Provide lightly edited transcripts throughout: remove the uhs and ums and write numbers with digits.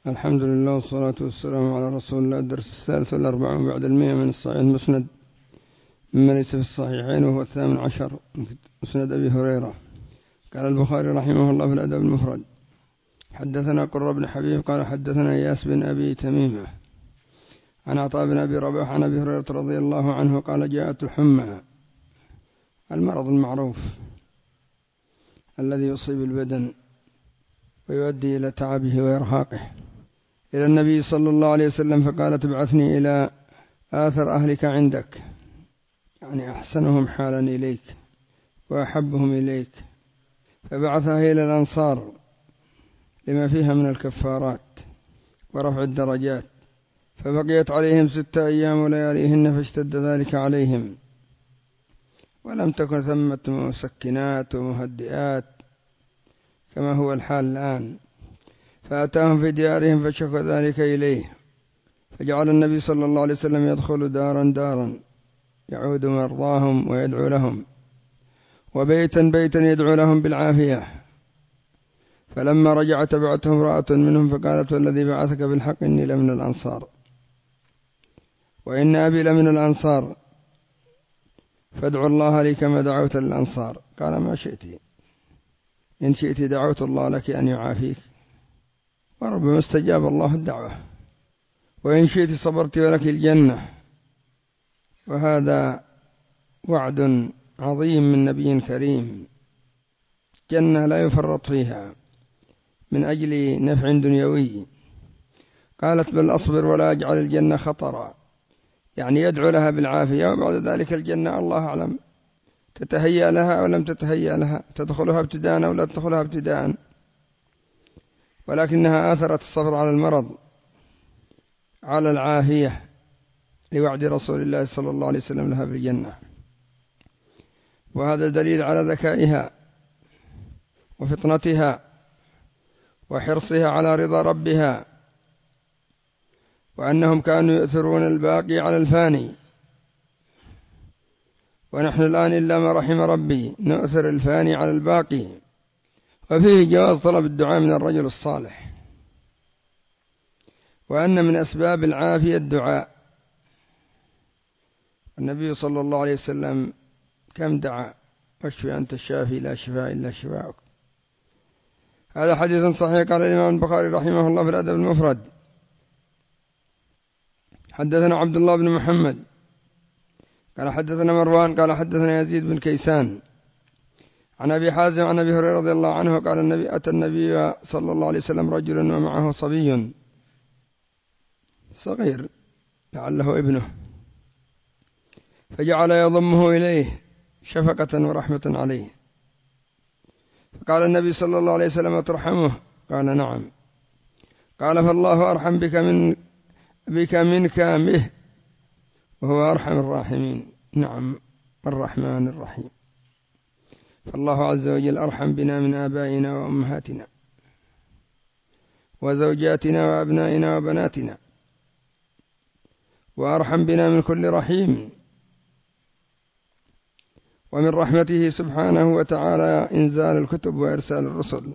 الحمد لله والصلاة والسلام على رسول الله. الدرس 43 بعد 100 من الصحيح المسند مما ليس في الصحيحين، وهو 18 مسند أبي هريرة. قال البخاري رحمه الله في الأدب المفرد: حدثنا قرة بن حبيب قال حدثنا إياس بن أبي تميمة عن عطاء بن أبي رباح عن أبي هريرة رضي الله عنه قال: جاءت الحمى، المرض المعروف الذي يصيب البدن ويؤدي إلى تعبه وإرهاقه، إلى النبي صلى الله عليه وسلم، فقالت: ابعثني إلى آثر أهلك عندك، يعني أحسنهم حالا إليك وأحبهم إليك. فبعثها إلى الأنصار لما فيها من الكفارات ورفع الدرجات، فبقيت عليهم 6 أيام ولياليهن، فاشتد ذلك عليهم، ولم تكن ثمة مسكنات ومهدئات كما هو الحال الآن. فأتاهم في ديارهم فشكوا ذلك إليه، فجعل النبي صلى الله عليه وسلم يدخل دارا دارا يعود مرضاهم ويدعو لهم، وبيتا بيتا يدعو لهم بالعافية. فلما رجع تبعته امرأة منهم فقالت: والذي بعثك بالحق إني لمن الأنصار، وإن أبي لمن الأنصار، فادعوا الله لي كما دعوت للأنصار. قال: ما شئت، إن شئت دعوت الله لك أن يعافيك، وربما استجاب الله الدعوة، وإن شئت صبرت ولك الجنة. وهذا وعد عظيم من نبي كريم، جنة لا يفرط فيها من أجل نفع دنيوي. قالت: بل أصبر ولا أجعل الجنة خطرا، يعني يدعو لها بالعافية، وبعد ذلك الجنة الله أعلم تتهيأ لها أو لم تتهيأ لها، تدخلها ابتداء أو لا تدخلها ابتداء، ولكنها آثرت الصبر على المرض على العافية لوعد رسول الله صلى الله عليه وسلم لها بالجنة. وهذا دليل على ذكائها وفطنتها وحرصها على رضا ربها، وأنهم كانوا يؤثرون الباقي على الفاني، ونحن الآن إلا ما رحم ربي نؤثر الفاني على الباقي. وفيه جواز طلب الدعاء من الرجل الصالح، وأن من أسباب العافية الدعاء. النبي صلى الله عليه وسلم كم دعا: واشفي أنت الشافي لا شفاء إلا شفاءك. هذا حديث صحيح. قال الإمام البخاري رحمه الله في الأدب المفرد: حدثنا عبد الله بن محمد قال حدثنا مروان قال حدثنا يزيد بن كيسان عن أبي حازم عن أبي هريرة رضي الله عنه قال: أتى النبي صلى الله عليه وسلم رجل ومعه صبي صغير لعله ابنه، فجعل يضمه إليه شفقة ورحمة عليه. فقال النبي صلى الله عليه وسلم: أترحمه؟ قال: نعم. قال: فالله أرحم بك منك به، وهو أرحم الراحمين. نعم، الرحمن الرحيم. فالله عز وجل أرحم بنا من آبائنا وأمهاتنا وزوجاتنا وأبنائنا وبناتنا، وأرحم بنا من كل رحيم. ومن رحمته سبحانه وتعالى إنزال الكتب وإرسال الرسل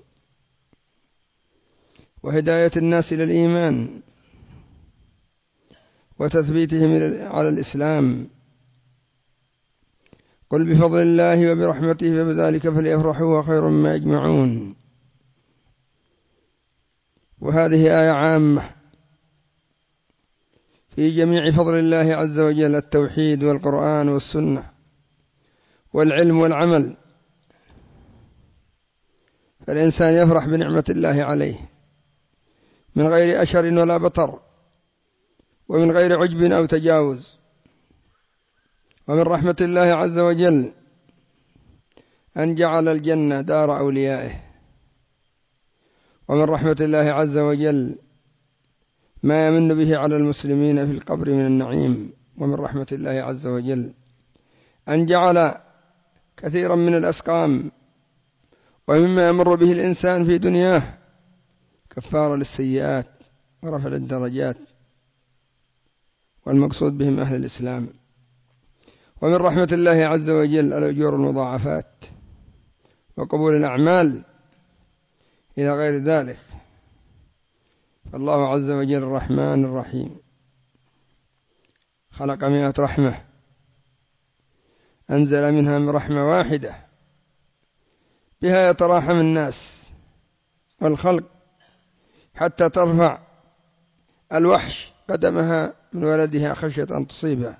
وهداية الناس إلى الإيمان وتثبيتهم على الإسلام. قل بفضل الله وبرحمته فبذلك فليفرحوا وخير مما يجمعون. وهذه آية عامة في جميع فضل الله عز وجل: التوحيد والقرآن والسنة والعلم والعمل. فالإنسان يفرح بنعمة الله عليه من غير أشر ولا بطر، ومن غير عجب أو تجاوز. ومن رحمة الله عز وجل أن جعل الجنة دار أوليائه. ومن رحمة الله عز وجل ما يمن به على المسلمين في القبر من النعيم. ومن رحمة الله عز وجل أن جعل كثيرا من الأسقام ومما يمر به الإنسان في دنياه كفارة للسيئات ورفع الدرجات، والمقصود بهم أهل الإسلام. ومن رحمة الله عز وجل الأجور المضاعفات وقبول الأعمال إلى غير ذلك. فالله عز وجل الرحمن الرحيم خلق 100 رحمة، أنزل منها من رحمة واحدة بها يتراحم الناس والخلق، حتى ترفع الوحش قدمها من ولدها خشية أن تصيبه.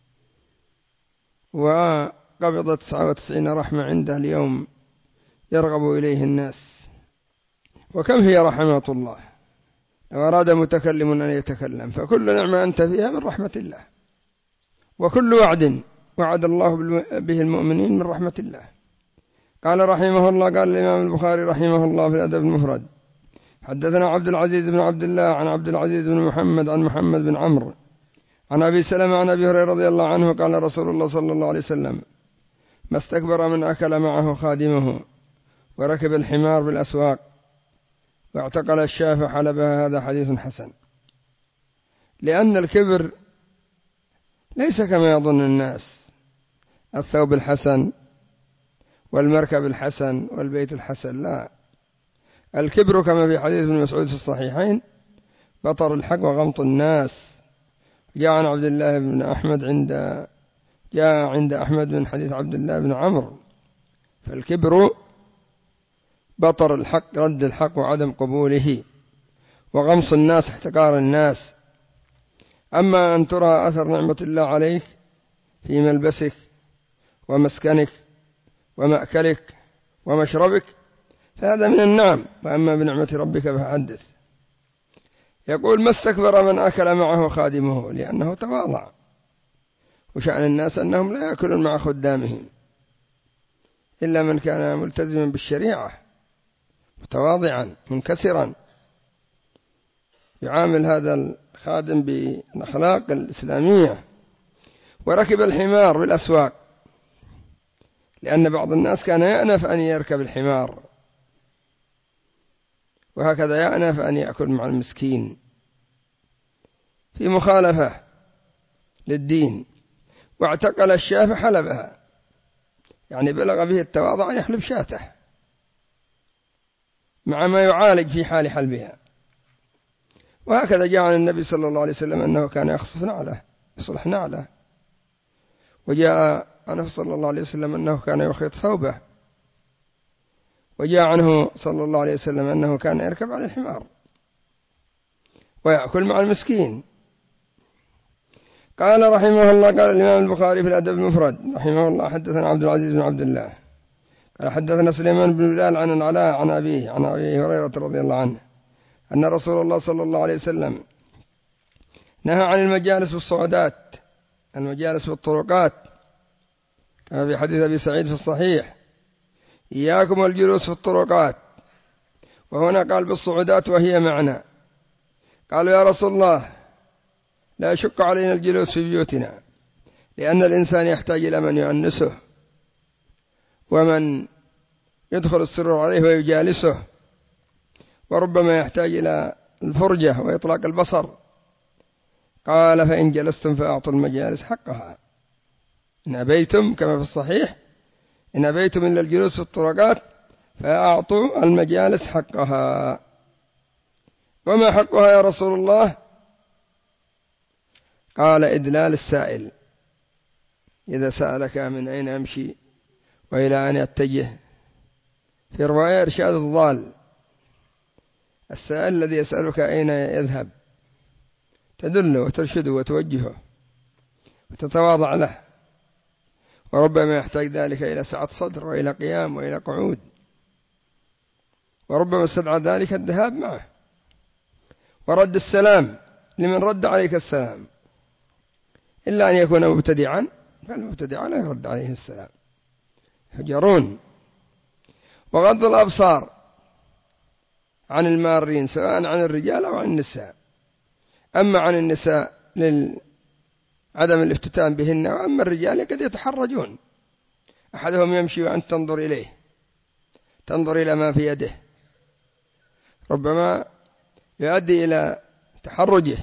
وقبض 99 رحمة عنده اليوم يرغب إليه الناس. وكم هي رحمات الله، لو أراد متكلم أن يتكلم، فكل نعمة أنت فيها من رحمة الله، وكل وعد وعد الله به المؤمنين من رحمة الله. قال رحمه الله، قال الإمام البخاري رحمه الله في الأدب المفرد: حدثنا عبد العزيز بن عبد الله عن عبد العزيز بن محمد عن محمد بن عمرو عن أبي سلمة عن أبي هريرة رضي الله عنه قال رسول الله صلى الله عليه وسلم: ما استكبر من أكل معه خادمه وركب الحمار بالأسواق واعتقل الشاة حلبها. هذا حديث حسن. لأن الكبر ليس كما يظن الناس، الثوب الحسن والمركب الحسن والبيت الحسن، لا، الكبر كما في حديث ابن مسعود في الصحيحين بطر الحق وغمط الناس. جاء عن عبد الله بن أحمد جاء عند أحمد من حديث عبد الله بن عمرو: فالكبر بطر الحق، رد الحق وعدم قبوله، وغمص الناس، احتقار الناس. أما أن ترى أثر نعمة الله عليك في ملبسك ومسكنك ومأكلك ومشربك فهذا من النعم، وأما بنعمة ربك فحدث. يقول: ما استكبر من أكل معه خادمه، لأنه تواضع، وشأن الناس أنهم لا يأكلون مع خدامهم إلا من كان ملتزما بالشريعة متواضعا منكسرا، يعامل هذا الخادم بالأخلاق الإسلامية. وركب الحمار بالأسواق، لأن بعض الناس كان يأنف أن يركب الحمار، وهكذا يأنف أن يأكل مع المسكين في مخالفة للدين. واعتقل الشاة حلبها، يعني بلغ به التواضع أن يحلب شاته مع ما يعالج في حال حلبها. وهكذا جاء عن النبي صلى الله عليه وسلم أنه كان يخصف نعله، يصلح نعله. وجاء عنه صلى الله عليه وسلم أنه كان يخيط ثوبه. وجاء عنه صلى الله عليه وسلم أنه كان يركب على الحمار ويأكل مع المسكين. قال رحمه الله، قال الإمام البخاري في الأدب المفرد رحمه الله: حدثنا عبد العزيز بن عبد الله قال حدثنا سليمان بن بلال عن العلاء عن أبيه عن أبي هريرة رضي الله عنه أن رسول الله صلى الله عليه وسلم نهى عن المجالس والصعودات، المجالس والطرقات، كما في حديث أبي سعيد في الصحيح: إياكم والجلوس في الطرقات. وهنا قال بالصعودات وهي معنى. قالوا: يا رسول الله، لا يشق علينا الجلوس في بيوتنا، لأن الإنسان يحتاج إلى من يؤنسه ومن يدخل السرور عليه ويجالسه، وربما يحتاج إلى الفرجة وإطلاق البصر. قال: فإن جلستم فأعطوا المجالس حقها. إن أبيتم، كما في الصحيح: إن أبيتم إلا الجلوس في الطرقات فأعطوا المجالس حقها. وما حقها يا رسول الله؟ قال: إدلال السائل، إذا سألك من أين أمشي وإلى أين أتجه. في رواية: إرشاد الضال، السائل الذي يسألك أين يذهب تدله وترشده وتوجهه وتتواضع له، وربما يحتاج ذلك إلى سعة صدر وإلى قيام وإلى قعود، وربما استدعى ذلك الذهاب معه، ورد السلام لمن رد عليك السلام، إلا أن يكون مبتدعا، فالمبتدع لا يرد عليه السلام، يهجرون. وغض الأبصار عن المارين، سواء عن الرجال أو عن النساء. أما عن النساء لعدم الافتتان بهن، وأما الرجال قد يتحرجون، أحدهم يمشي وأنت تنظر إليه، تنظر إلى ما في يده، ربما يؤدي إلى تحرجه.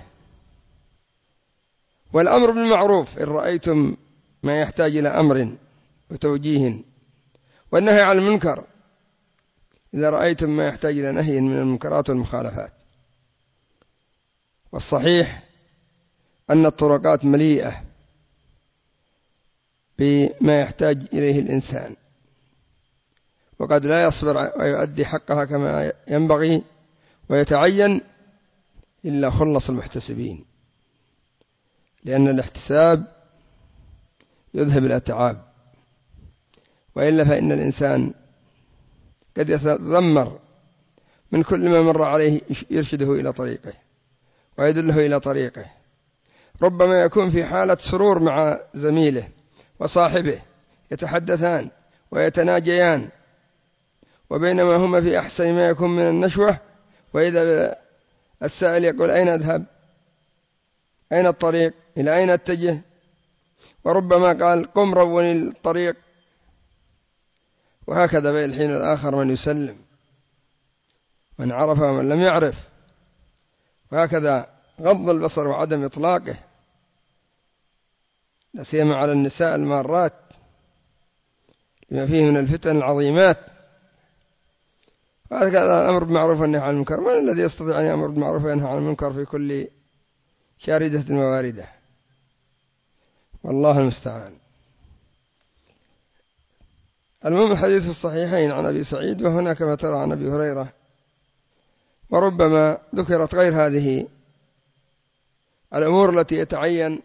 والأمر بالمعروف إن رأيتم ما يحتاج إلى أمر وتوجيه، والنهي عن المنكر إذا رأيتم ما يحتاج إلى نهي من المنكرات والمخالفات. والصحيح أن الطرقات مليئة بما يحتاج إليه الإنسان، وقد لا يصبر ويؤدي حقها كما ينبغي ويتعين إلا خلص المحتسبين، لأن الاحتساب يذهب الأتعاب، وإلا فإن الإنسان قد يتذمر من كل ما مر عليه يرشده إلى طريقه ويدله إلى طريقه. ربما يكون في حالة سرور مع زميله وصاحبه يتحدثان ويتناجيان، وبينما هما في أحسن ما يكون من النشوة، وإذا السائل يقول أين أذهب؟ أين الطريق؟ إلى أين أتجه؟ وربما قال قم روني الطريق. وهكذا بين الحين الآخر من يسلم، من عرف ومن لم يعرف، وهكذا غض البصر وعدم إطلاقه، لا سيما على النساء المارات لما فيه من الفتن العظيمات. وهكذا الأمر بالمعروف والنهي عن المنكر، من الذي يستطيع أن يأمر بالمعروف وينهى عن المنكر في كل شاردة وواردة؟ والله المستعان. المهم الحديث في الصحيحين عن أبي سعيد، وهنا كما ترى عن أبي هريرة، وربما ذكرت غير هذه الأمور التي يتعين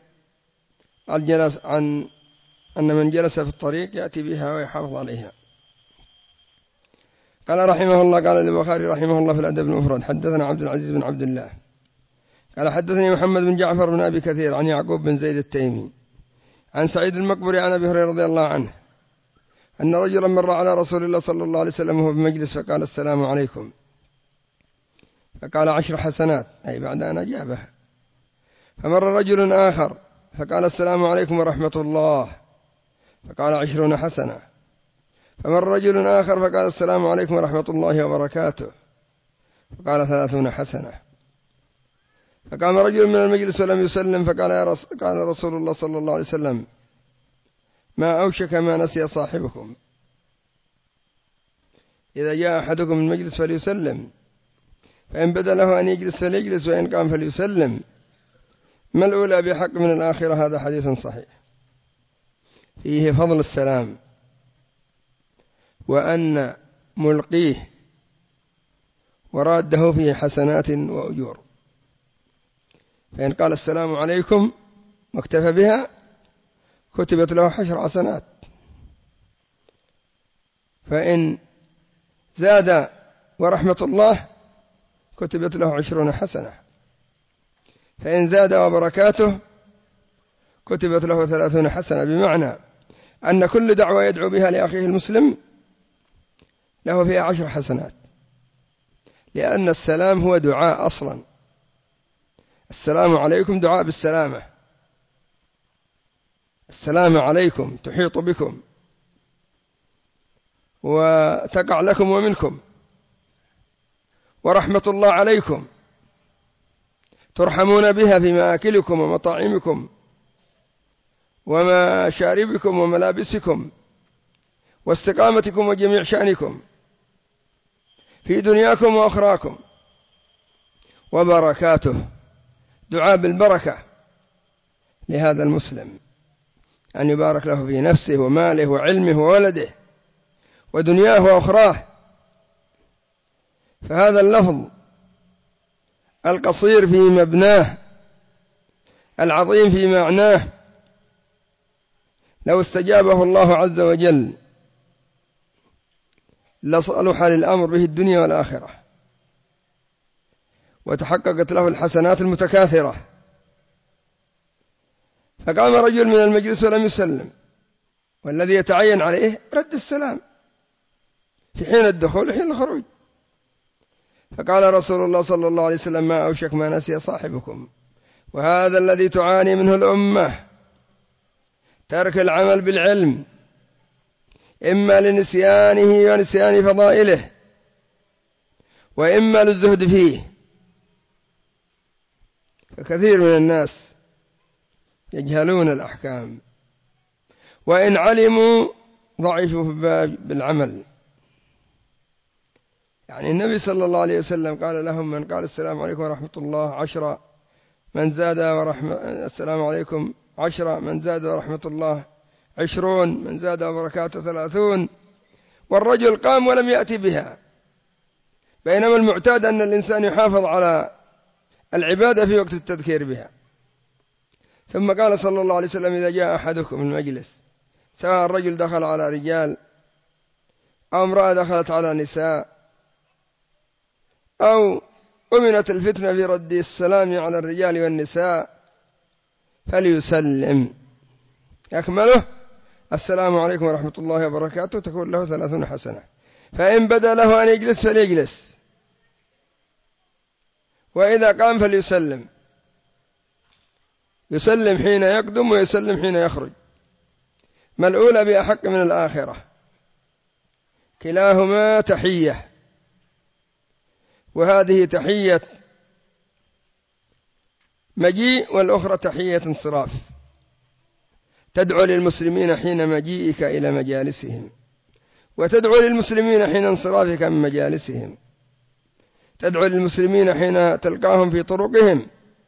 عن أن من جلس في الطريق يأتي بها ويحافظ عليها. قال رحمه الله، قال البخاري رحمه الله في الأدب المفرد: حدثنا عبد العزيز بن عبد الله قال حدثني محمد بن جعفر بن أبي كثير عن يعقوب بن زيد التيمي عن سعيد المقبري عن أبي هريرة رضي الله عنه أن رجلا مر على رسول الله صلى الله عليه وسلم وهو بمجلس فقال: السلام عليكم. فقال: 10 حسنات، أي بعد أن أجابه. فمر رجل آخر فقال: السلام عليكم ورحمة الله، فقال: 20 حسنة. فمر رجل آخر فقال: السلام عليكم ورحمة الله وبركاته، فقال: 30 حسنة. فقام رجل من المجلس ولم يسلم فقال: قال رسول الله صلى الله عليه وسلم: ما أوشك ما نسي صاحبكم. إذا جاء أحدكم من المجلس فليسلم، فإن بدا له أن يجلس فليجلس، وإن قام فليسلم. ما الأولى بحق من الآخرة. هذا حديث صحيح فيه فضل السلام، وأن ملقيه وراده فيه حسنات وأجور. فإن قال السلام عليكم واكتفى بها كتبت له 10 حسنات، فإن زاد ورحمة الله كتبت له 20 حسنة، فإن زاد وبركاته كتبت له 30 حسنة. بمعنى أن كل دعوة يدعو بها لأخيه المسلم له فيها 10 حسنات، لأن السلام هو دعاء أصلا. السلام عليكم دعاء بالسلامة، السلام عليكم تحيط بكم وتقع لكم ومنكم، ورحمة الله عليكم ترحمون بها في مآكلكم ومطاعمكم ومشاربكم وملابسكم واستقامتكم وجميع شأنكم في دنياكم وأخراكم. وبركاته دعاء بالبركة لهذا المسلم، أن يبارك له في نفسه وماله وعلمه وولده ودنياه وأخراه. فهذا اللفظ القصير في مبناه العظيم في معناه لو استجابه الله عز وجل لصلح للأمر به الدنيا والآخرة، وتحققت له الحسنات المتكاثرة. فقام رجل من المجلس ولم يسلم، والذي يتعين عليه رد السلام في حين الدخول وحين الخروج. فقال رسول الله صلى الله عليه وسلم: ما أوشك ما نسي صاحبكم. وهذا الذي تعاني منه الأمة، ترك العمل بالعلم، إما لنسيانه ونسيان فضائله، وإما للزهد فيه. فكثير من الناس يجهلون الأحكام، وإن علموا ضعفوا في باب بالعمل. يعني النبي صلى الله عليه وسلم قال لهم: من قال السلام عليكم ورحمة الله 10 من زاد ورحمة السلام عليكم 10، من زاد ورحمة الله 20، من زاد وبركاته 30. والرجل قام ولم يأتي بها، بينما المعتاد أن الإنسان يحافظ على العبادة في وقت التذكير بها. ثم قال صلى الله عليه وسلم: إذا جاء أحدكم المجلس، سواء الرجل دخل على رجال أو امرأة دخلت على نساء، أو أمنت الفتنة في رد السلام على الرجال والنساء، فليسلم، أكمله: السلام عليكم ورحمة الله وبركاته، تكون له 30 حسنة. فإن بدا له أن يجلس فليجلس، وإذا قام فليسلم، يسلم حين يقدم ويسلم حين يخرج، ما الأولى بأحق من الآخرة، كلاهما تحية، وهذه تحية مجيء والأخرى تحية انصراف. تدعو للمسلمين حين مجيئك إلى مجالسهم، وتدعو للمسلمين حين انصرافك من مجالسهم، تدعو للمسلمين حين تلقاهم في طرقهم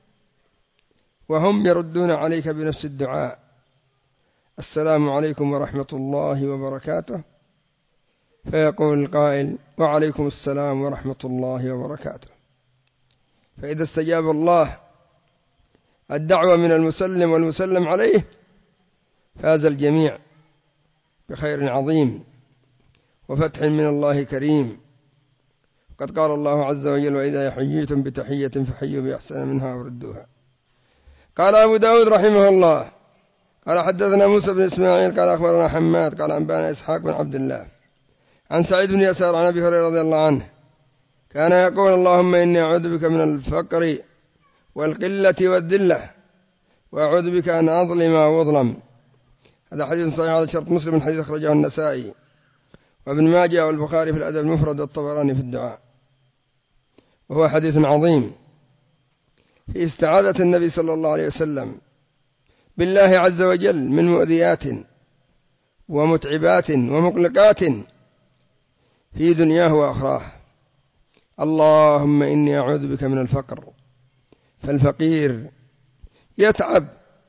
وهم يردون عليك بنفس الدعاء: السلام عليكم ورحمة الله وبركاته، فيقول القائل: وعليكم السلام ورحمة الله وبركاته. فإذا استجاب الله الدعوة من المسلم والمسلم عليه، فاز الجميع بخير عظيم وفتح من الله كريم. قد قال الله عز وجل: وإذا حييتم بتحية فحيوا بأحسن منها وردوها. قال أبو داود رحمه الله: قال حدثنا موسى بن إسماعيل قال أخبرنا حماد قال أنبانا إسحاق بن عبد الله عن سعيد بن يسار عن أبي هريرة رضي الله عنه كان يقول: اللهم إني أعوذ بك من الفقر والقلة والذلة، وأعوذ بك أن أظلم أو أظلم. هذا حديث صحيح على شرط مسلم، حديث أخرجه النسائي وابن ماجه والبخاري في الأدب المفرد والطبراني في الدعاء، وهو حديث عظيم في استعاذة النبي صلى الله عليه وسلم بالله عز وجل من مؤذيات ومتعبات ومقلقات في دنياه وأخراه. اللهم إني أعوذ بك من الفقر، فالفقير يتعب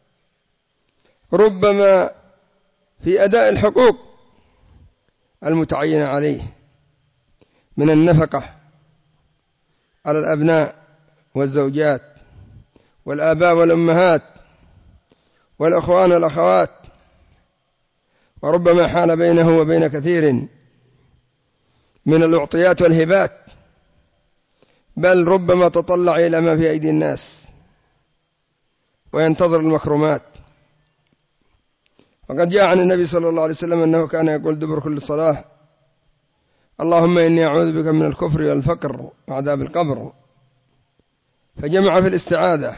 ربما في أداء الحقوق المتعينة عليه من النفقة على الأبناء والزوجات والآباء والأمهات والأخوان والأخوات، وربما حال بينه وبين كثير من الأعطيات والهبات، بل ربما تطلع إلى ما في أيدي الناس وينتظر المكرمات. وقد جاء عن النبي صلى الله عليه وسلم أنه كان يقول دبر كل صلاة: اللهم إني أعوذ بك من الكفر والفقر وعذاب القبر. فجمع في الاستعاذة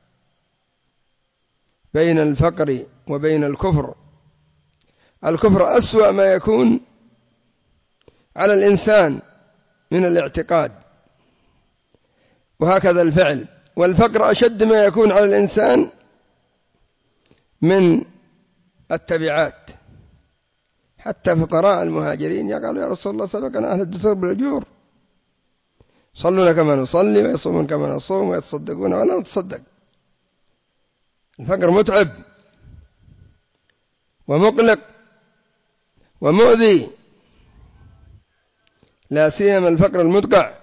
بين الفقر وبين الكفر. الكفر أسوأ ما يكون على الإنسان من الاعتقاد، وهكذا الفعل. والفقر أشد ما يكون على الإنسان من التبعات. حتى فقراء المهاجرين يقالوا: يا رسول الله سبقنا أهل الدثور بالأجور، صلون كما نصلي ويصومون كما نصوم ويتصدقون ولا نتصدق. الفقر متعب ومقلق ومؤذي، لا سيما الفقر المدقع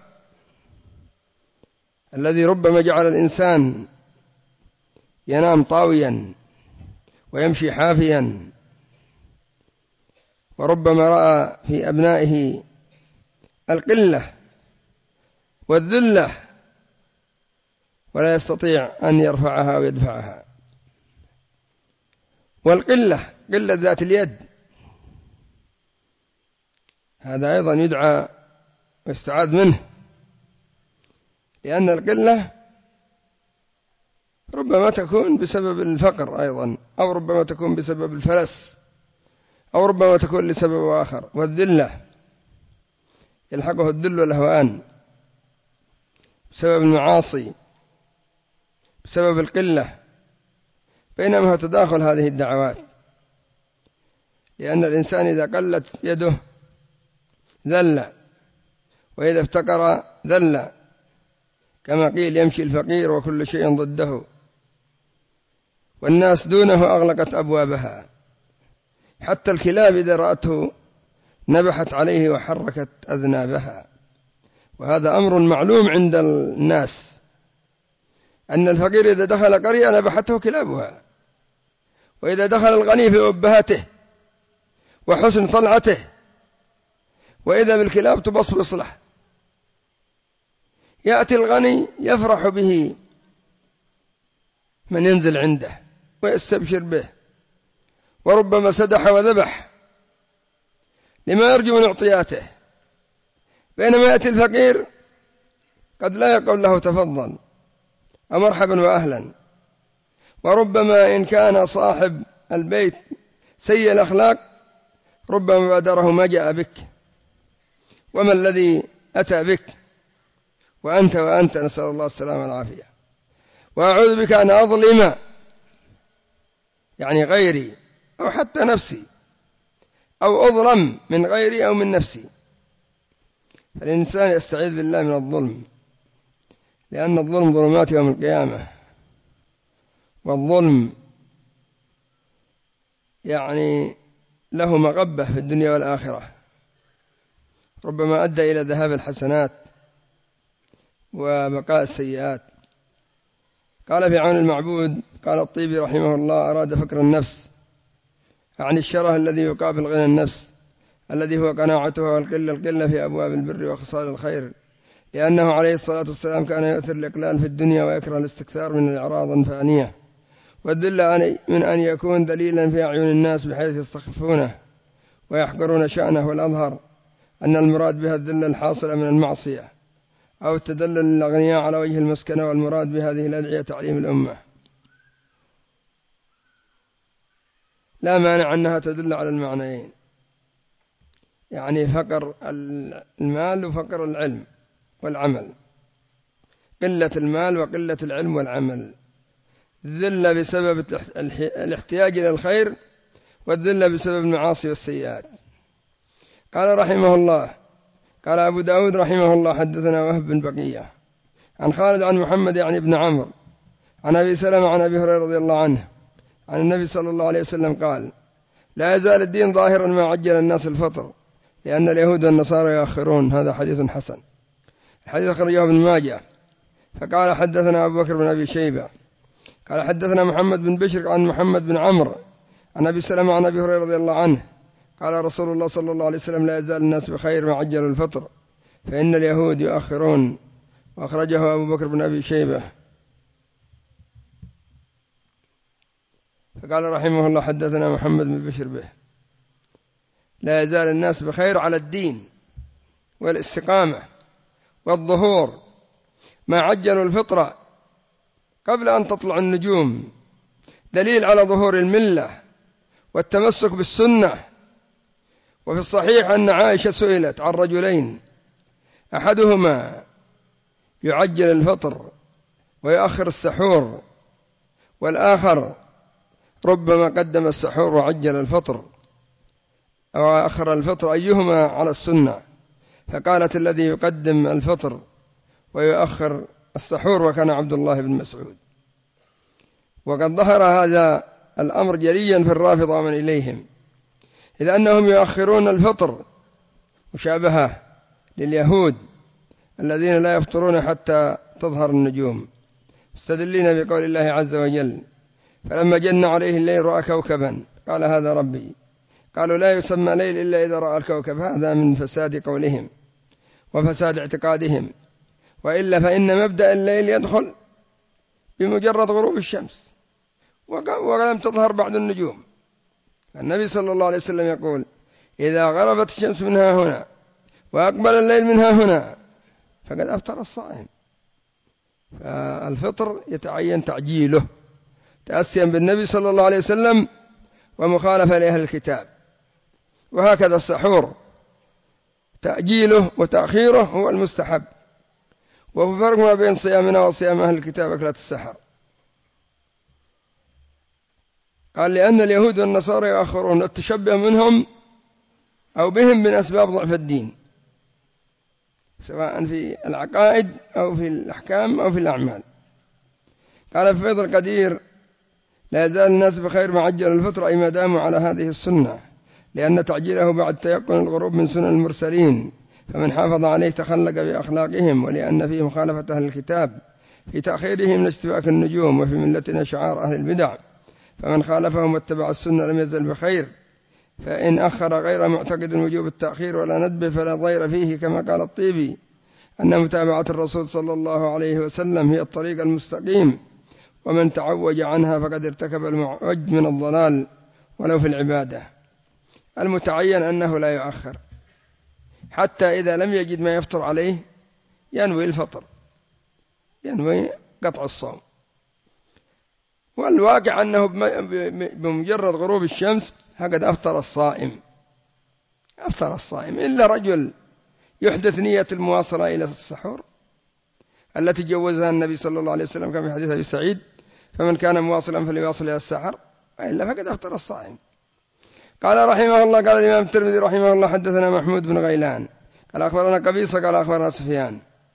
الذي ربما جعل الإنسان ينام طاويا ويمشي حافيا، وربما رأى في أبنائه القلة والذلة ولا يستطيع أن يرفعها أو يدفعها. والقلة قلة ذات اليد، هذا أيضا يدعى ويستعاذ منه، لأن القلة ربما تكون بسبب الفقر أيضا، أو ربما تكون بسبب الفلس، أو ربما تكون لسبب آخر. والذلة يلحقه الذل والهوان بسبب المعاصي، بسبب القلة، بينما تداخل هذه الدعوات، لأن الإنسان إذا قلت يده ذل، وإذا افتقر ذل، كما قيل يمشي الفقير وكل شيء ضده، والناس دونه أغلقت أبوابها، حتى الكلاب إذا رأته نبحت عليه وحركت أذنابها. وهذا أمر معلوم عند الناس، أن الفقير إذا دخل قرية نبحته كلابها، وإذا دخل الغني في أبهته وحسن طلعته وإذا بالكلاب تبصبص له. يأتي الغني يفرح به من ينزل عنده ويستبشر به، وربما سدح وذبح لما يرجو من اعطياته، بينما يأتي الفقير قد لا يقول له تفضل ومرحبا وأهلا، وربما إن كان صاحب البيت سيء الأخلاق ربما بادره ما جاء بك وما الذي أتى بك وأنت نسأل الله السلامة والعافية. وأعوذ بك أن أظلم يعني غيري أو حتى نفسي، أو أظلم من غيري أو من نفسي. فالإنسان يستعيذ بالله من الظلم، لأن الظلم ظلمات يوم القيامة، والظلم يعني له مغبة في الدنيا والآخرة، ربما أدى إلى ذهاب الحسنات وبقاء السيئات. قال في عون المعبود قال الطيبي رحمه الله: أراد فكر النفس عن الشره الذي يقابل غنى النفس، الذي هو قناعتها والقلة في أبواب البر وخصال الخير، لأنه عليه الصلاة والسلام كان يؤثر الإقلال في الدنيا ويكره الاستكثار من الإعراض الفانية، والذل من أن يكون دليلا في أعين الناس بحيث يستخفونه ويحقرون شأنه. والأظهر أن المراد بها الذل الحاصل من المعصية أو التدلل للأغنياء على وجه المسكنة، والمراد بهذه الأدعية تعليم الأمة، لا مانع أنها تدل على المعنيين، يعني فقر المال وفقر العلم والعمل، قلة المال وقلة العلم والعمل، ذل بسبب الاحتياج إلى الخير، والذل بسبب المعاصي والسيئات. قال رحمه الله: قال أبو داود رحمه الله: حدثنا وهب بن بقية عن خالد عن محمد يعني ابن عمرو عن أبي سلمة عن أبي هريرة رضي الله عنه عن النبي صلى الله عليه وسلم قال: لا يزال الدين ظاهرا ما عجل الناس الفطر، لأن اليهود والنصارى يؤخرون. هذا حديث حسن. الحديث أخرجه ابن ماجه. فقال: حدثنا أبو بكر بن أبي شيبة قال: حدثنا محمد بن بشر عن محمد بن عمرو عن أبي سلمة عن أبي هريرة رضي الله عنه قال: رسول الله صلى الله عليه وسلم: لا يزال الناس بخير ما عجلوا الفطر، فإن اليهود يؤخرون. وأخرجه أبو بكر بن أبي شيبة. فقال رحمه الله: حدثنا محمد بن بشر به. لا يزال الناس بخير على الدين والاستقامة والظهور ما عجلوا الفطرة قبل أن تطلع النجوم، دليل على ظهور الملة والتمسك بالسنة. وفي الصحيح أن عائشة سئلت عن رجلين، أحدهما يعجل الفطر ويؤخر السحور، والآخر ربما قدم السحور وعجل الفطر أو أخر الفطر، أيهما على السنة؟ فقالت: الذي يقدم الفطر ويؤخر السحور، وكان عبد الله بن مسعود. وقد ظهر هذا الأمر جليا في الرافضة ومن إليهم، إذ أنهم يؤخرون الفطر مشابهة لليهود الذين لا يفطرون حتى تظهر النجوم، مستدلين بقول الله عز وجل: فلما جن عليه الليل رأى كوكبا قال: هذا ربي. قالوا: لا يسمى ليل إلا إذا رأى الكوكب. هذا من فساد قولهم وفساد اعتقادهم، وإلا فإن مبدأ الليل يدخل بمجرد غروب الشمس ولم تظهر بعد النجوم. النبي صلى الله عليه وسلم يقول: إذا غربت الشمس منها هنا وأقبل الليل منها هنا فقد أفطر الصائم. فالفطر يتعين تعجيله تأسيا بالنبي صلى الله عليه وسلم ومخالفة لأهل الكتاب، وهكذا السحور تأجيله وتأخيره هو المستحب. وفي فرق ما بين صيامنا وصيام أهل الكتاب أكلة السحر. قال: لأن اليهود والنصارى يؤخرون، التشبه منهم أو بهم من أسباب ضعف الدين، سواء في العقائد أو في الأحكام أو في الأعمال. قال في فيض القدير: لا يزال الناس بخير ما عجل الفطر، أي ما داموا على هذه السنة، لأن تعجيله بعد تيقن الغروب من سنن المرسلين، فمن حافظ عليه تخلق بأخلاقهم، ولأن فيه مخالفة أهل الكتاب في تأخيرهم لاستواء النجوم، وفي ملتنا شعار أهل البدع، فمن خالفهم واتبع السنة لم يزل بخير، فإن أخر غير معتقد وجوب التأخير ولا ندبه فلا ضير فيه، كما قال الطيبي أن متابعة الرسول صلى الله عليه وسلم هي الطريق المستقيم، ومن تعوج عنها فقد ارتكب المعوج من الضلال ولو في العبادة. المتعين أنه لا يؤخر، حتى إذا لم يجد ما يفطر عليه ينوي الفطر، ينوي قطع الصوم. والواقع أنه بمجرد غروب الشمس فقد أفطر الصائم، إلا رجل يحدث نية المواصلة إلى السحور التي جوزها النبي صلى الله عليه وسلم كما في حديث أبي سعيد: فمن كان مواصلا فليواصل إلى السحر، وإلا فقد أفطر الصائم. قال رحمه الله: قال الإمام الترمذي رحمه الله: حدثنا محمود بن غيلان قال أخبرنا قبيصة قال أخبرنا سفيان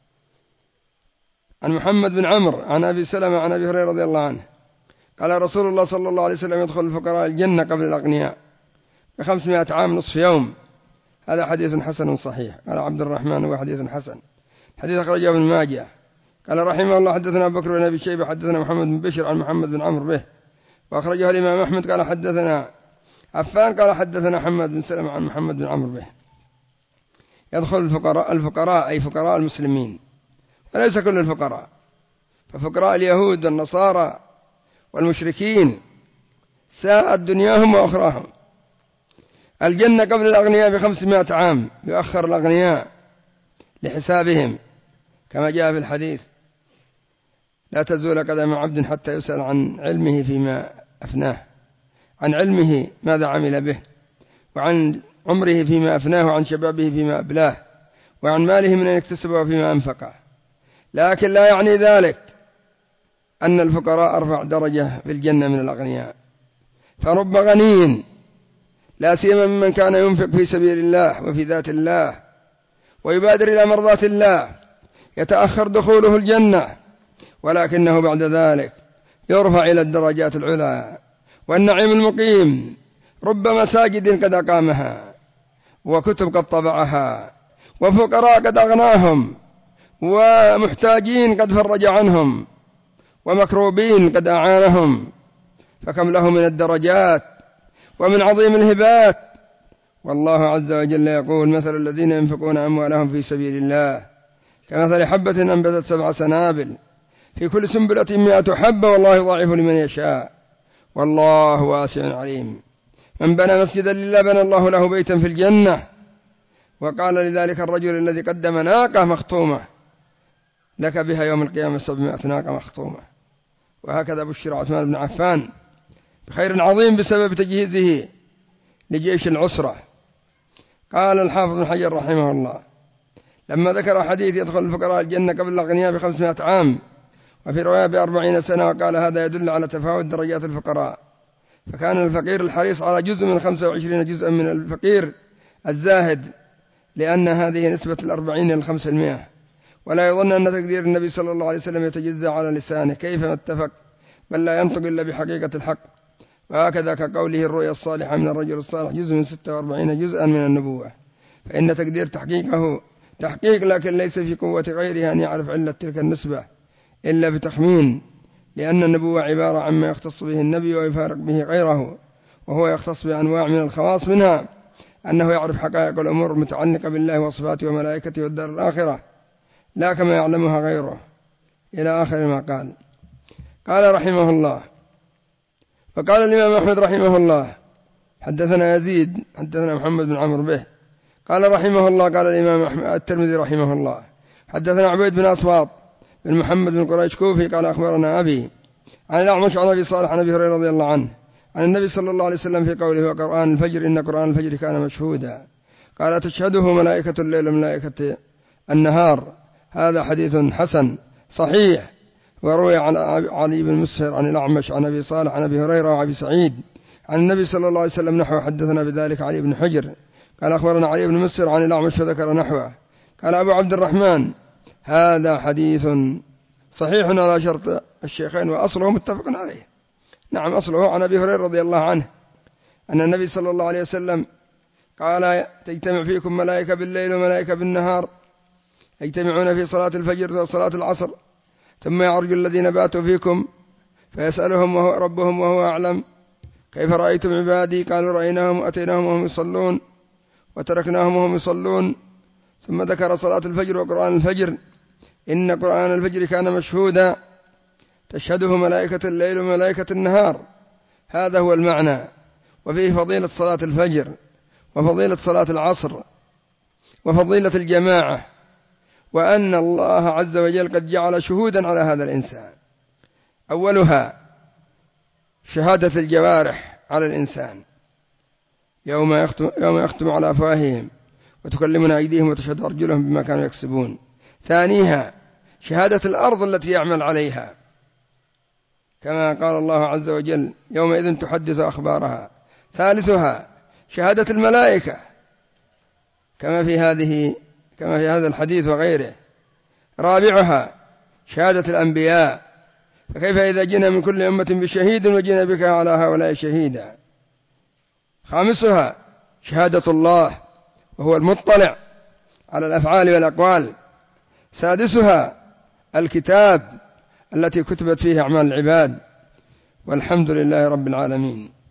عن محمد بن عمرو عن أبي سلمة عن أبي هريرة رضي الله عنه قال: رسول الله صلى الله عليه وسلم: يدخل الفقراء الجنة قبل الأغنياء ب500 عام نصف يوم. هذا حديث حسن صحيح. قال عبد الرحمن: هو حديث حسن، حديث أخرجه ابن ماجه. قال رحمه الله: حدثنا أبو بكر بن أبي شيبة حدثنا محمد بن بشر عن محمد بن عمرو به، وأخرجه الإمام أحمد. قال حدثنا عفان قال حدثنا حماد بن سلمة عن محمد بن عمرو به. يدخل الفقراء أي فقراء المسلمين، وليس كل الفقراء، ففقراء اليهود والنصارى والمشركين ساءت دنياهم وأخراهم. الجنة قبل الأغنياء ب500 عام، يؤخر الأغنياء لحسابهم كما جاء في الحديث: لا تزول قدم عبد حتى يسأل عن علمه فيما أفناه، عن علمه ماذا عمل به، وعن عمره فيما أفناه، وعن شبابه فيما أبلاه، وعن ماله من أن اكتسبه وفيما أنفقه. لكن لا يعني ذلك أن الفقراء أرفع درجة في الجنة من الأغنياء، فرب غني لا سيما ممن كان ينفق في سبيل الله وفي ذات الله ويبادر إلى مرضات الله يتأخر دخوله الجنة، ولكنه بعد ذلك يرفع إلى الدرجات العلى والنعيم المقيم. رب مساجد قد أقامها، وكتب قد طبعها، وفقراء قد أغناهم، ومحتاجين قد فرج عنهم، ومكروبين قد أعانهم، فكم له من الدرجات ومن عظيم الهبات. والله عز وجل يقول: مثل الذين ينفقون أموالهم في سبيل الله كمثل حبة أنبتت 7 سنابل في كل سنبلة 100 حبة والله يضاعف لمن يشاء والله واسع عليم. من بنى مسجدا لله بنى الله له بيتا في الجنة. وقال لذلك الرجل الذي قدم ناقة مخطومة: لك بها يوم القيامة 700 ناقة مخطومة. وهكذا بشر عثمان بن عفان بخير عظيم بسبب تجهيزه لجيش العسرة. قال الحافظ بن حجر رحمه الله: لما ذكر حديث يدخل الفقراء الجنة قبل الأغنياء ب500 عام، وفي رواية ب40 سنة، وقال هذا يدل على تفاوت درجات الفقراء، فكان الفقير الحريص على جزء من 25 جزءا من الفقير الزاهد، لأن هذه نسبة 40 إلى 500. ولا يظن أن تقدير النبي صلى الله عليه وسلم يتجزأ على لسانه كيفما اتفق، بل لا ينطق إلا بحقيقة الحق. وهكذا كقوله: الرؤيا الصالحة من الرجل الصالح جزء من 46 جزءا من النبوة، فإن تقدير تحقيقه تحقيق، لكن ليس في قوة غيره أن يعرف علة تلك النسبة إلا بتخمين، لأن النبوة عبارة عما يختص به النبي ويفارق به غيره، وهو يختص بأنواع من الخواص، منها أنه يعرف حقائق الأمور المتعلقة بالله وصفاته وملائكته والدار الآخرة لا كما يعلمها غيره، إلى آخر ما قال. قال رحمه الله: فقال الإمام أحمد رحمه الله: حدثنا يزيد حدثنا محمد بن عمرو به. قال رحمه الله: قال الإمام الترمذي رحمه الله: حدثنا عبيد بن أصباط بن محمد بن قريش كوفي قال أخبرنا أبي عن الأعمش عن أبي صالح عن أبي هريرة رضي الله عنه عن النبي صلى الله عليه وسلم في قوله: وقرآن الفجر إن قرآن الفجر كان مشهودا. قال: تشهده ملائكة الليل وملائكة النهار. هذا حديث حسن صحيح. وروي عن علي بن مسهر عن الأعمش عن أبي صالح عن أبي هريرة وأبي سعيد عن النبي صلى الله عليه وسلم نحو. حدثنا بذلك علي بن حجر قال أخبرنا علي بن مسهر عن الأعمش فذكر نحوه. قال أبو عبد الرحمن: هذا حديث صحيح على شرط الشيخين وأصله متفق عليه. نعم، أصله عن أبي هريرة رضي الله عنه أن النبي صلى الله عليه وسلم قال: تجتمع فيكم ملائكة بالليل وملائكة بالنهار، يجتمعون في صلاة الفجر وصلاة العصر، ثم يعرج الذين باتوا فيكم فيسألهم وهو ربهم وهو أعلم: كيف رأيتم عبادي؟ قالوا: رأيناهم وأتيناهم وهم يصلون وتركناهم وهم يصلون. ثم ذكر صلاة الفجر وقرآن الفجر: إن قرآن الفجر كان مشهودا، تشهده ملائكة الليل وملائكة النهار. هذا هو المعنى. وفيه فضيلة صلاة الفجر وفضيلة صلاة العصر وفضيلة الجماعة، وأن الله عز وجل قد جعل شهودا على هذا الإنسان. أولها شهادة الجوارح على الإنسان يوم يختم على أفواههم وتكلمنا أيديهم وتشهد أرجلهم بما كانوا يكسبون. ثانيها شهادة الأرض التي يعمل عليها، كما قال الله عز وجل: يومئذ تحدث أخبارها. ثالثها شهادة الملائكة كما في هذا الحديث وغيره. رابعها شهادة الأنبياء، فكيف إذا جئنا من كل أمة بشهيد وجئنا بك على هؤلاء شهيدا. خامسها شهادة الله وهو المطلع على الأفعال والأقوال. سادسها الكتاب التي كتبت فيه أعمال العباد. والحمد لله رب العالمين.